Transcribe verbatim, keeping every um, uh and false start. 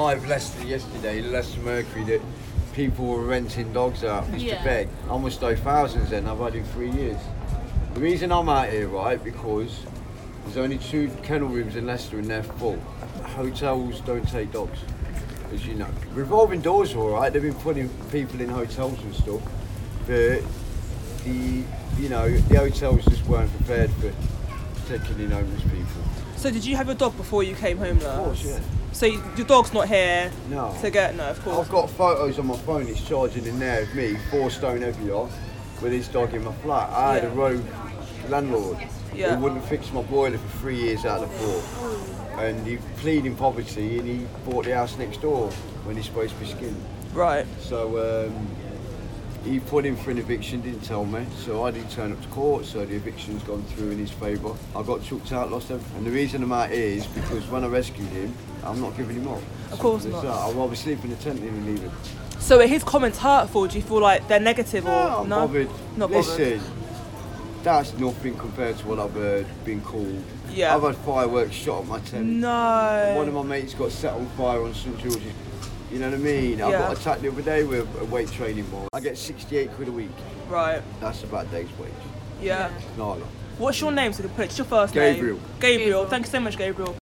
I've Leicester yesterday, Leicester Mercury, that people were renting dogs out just Yeah. to beg. I must owe thousands then, I've had it three years. The reason I'm out here, right, because there's only two kennel rooms in Leicester and they're full. Hotels don't take dogs, as you know. Revolving doors are alright, they've been putting people in hotels and stuff, but the, you know, the hotels just weren't prepared for taking in homeless people. So did you have your dog before you came homeless? Of course, yeah. So you, your dog's not here No. to get, no, of course. I've got photos on my phone, it's charging in there of me, four stone heavy off, with his dog in my flat. I had Yeah. a rogue landlord Yeah. who wouldn't fix my boiler for three years out of four. And he pleaded poverty and he bought the house next door when he's supposed to be skinned. Right. So um, he put in for an eviction, didn't tell me, so I didn't turn up to court, so the eviction's gone through in his favour. I got chucked out, lost everything. And the reason I'm out here is because when I rescued him, I'm not giving him up. Of course Simple as not. that. I'd rather sleep in a tent than leave him. So are his comments hurtful? Do you feel like they're negative or No, I'm no? bothered. Not Listen, bothered. that's nothing compared to what I've heard being called. Yeah. I've had fireworks shot at my tent. No. One of my mates got set on fire on St George's. You know what I mean? I Yeah. got attacked the other day with a weight training ball. I get sixty-eight quid a week. Right. That's about a day's wage. Yeah. Not a lot. What's your name so we can put it? It's your first Gabriel. name. Gabriel. Gabriel. Thank you so much, Gabriel.